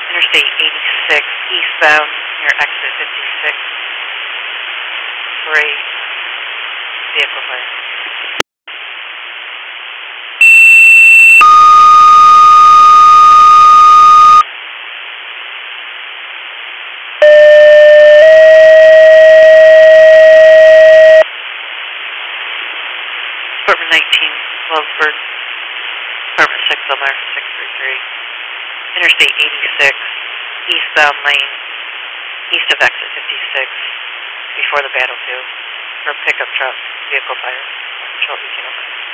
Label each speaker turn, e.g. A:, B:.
A: Interstate 86, eastbound near exit 56. 3, vehicle fire. Department 19, Wellsburg. Department 6, Elmira 633. Interstate 86, eastbound lane, east of exit 56, before the battlefield. For a pickup truck, vehicle fire. Shortly,